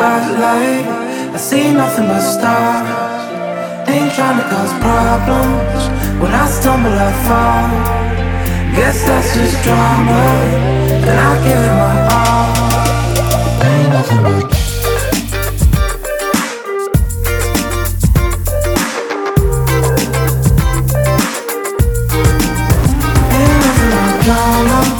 spotlight. I see nothing but stars. Ain't trying to cause problems. When I stumble, I fall. Guess that's just drama, and I give it my all. Ain't nothing but drama.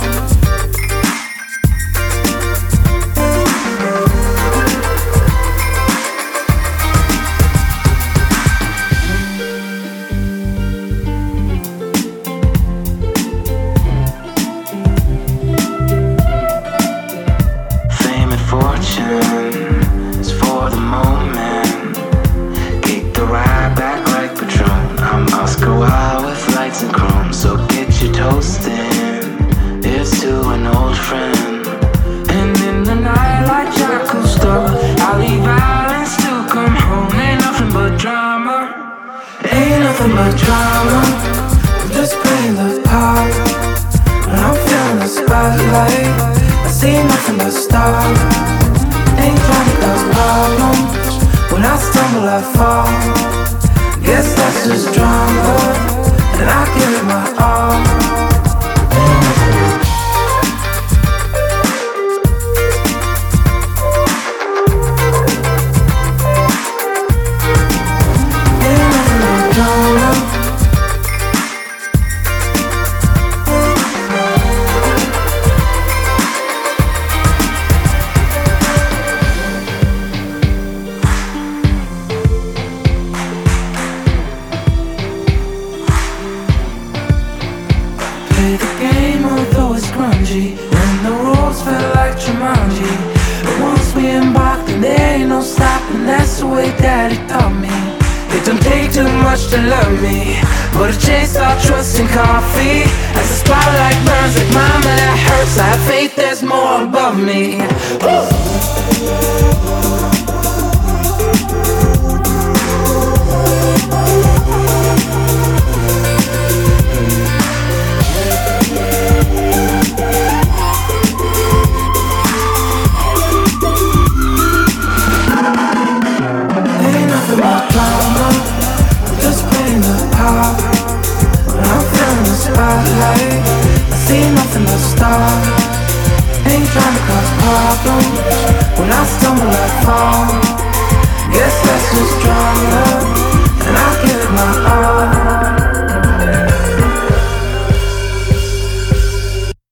Fame and fortune is for the moment. Kick the ride back like Patron. I'm Oscar Wilde with lights and chrome, so get your toasting. Here's to an old friend. And in the night like Jacques Cousteau, I'll leave violence to come home. Ain't nothing but drama. Ain't nothing but drama. I'm just playing the part. When I'm feeling the spotlight, I see nothing but stars. Ain't trying to cause problems. When I stumble, I fall. Guess that's just drama, and I give it my all. Play the game although it's grungy, when the rules feel like Jumanji. But once we embark, then there ain't no stopping. That's the way Daddy taught me. It don't take too much to love me, but a chase our trust in coffee. As the spotlight burns like mama, that hurts. I have faith there's more above me. Spotlight, I see nothing but stars. Ain't trying to cause problems. When I stumble, I fall.